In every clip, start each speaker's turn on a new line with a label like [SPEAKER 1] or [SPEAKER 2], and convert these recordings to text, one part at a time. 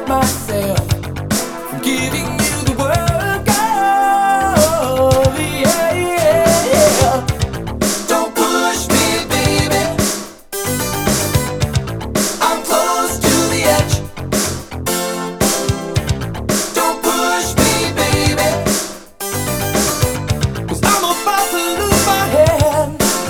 [SPEAKER 1] stop myself from giving you the world. Oh, yeah, yeah, yeah. Don't push me, baby. I'm close to the edge. Don't push me, baby, 'cause I'm about to lose my head.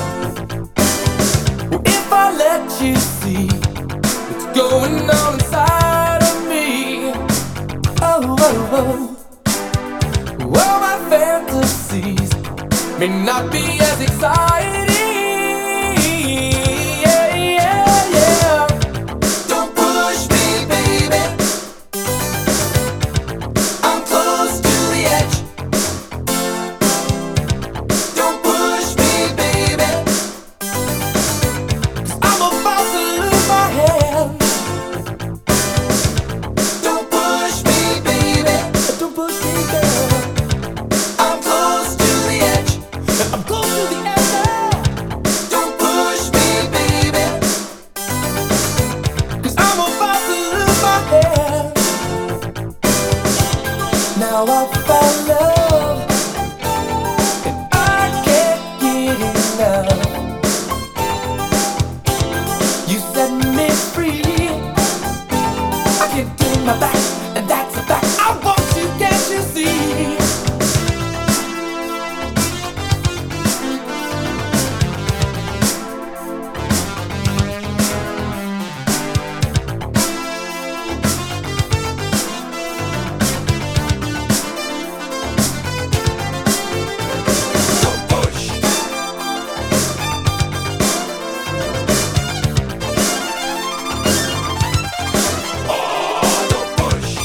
[SPEAKER 1] Well, if I let you see what's going on inside of me, oh, oh, oh. Well, my fantasies may not be as exciting. Yeah, yeah, yeah. Don't push me, baby. I'm close to the edge. Don't push me, baby, 'cause I'm about to lose my head. Don't push me, baby. Don't push me, girl. I'm close to the edge. I'm close to the edge now. Don't push me, baby, 'cause I'm about to lose my head. Now I found love and I can't get enough. You set me free. I can't turn my back, and that's a fact. I want you, can't you see? Don't push. Oh, don't push.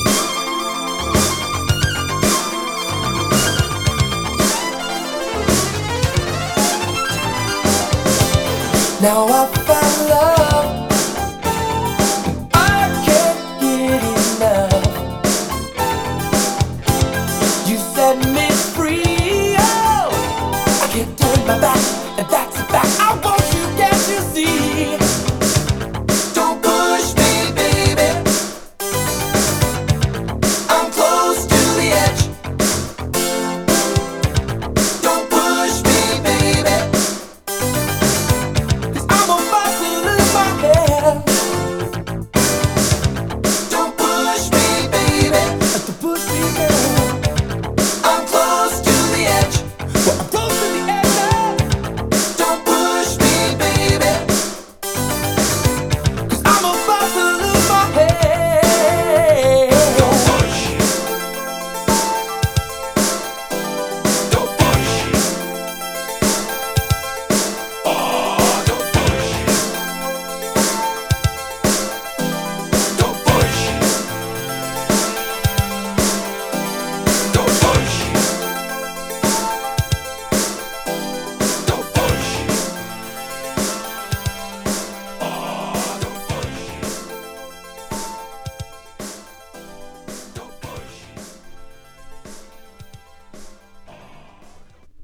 [SPEAKER 1] Now I found love.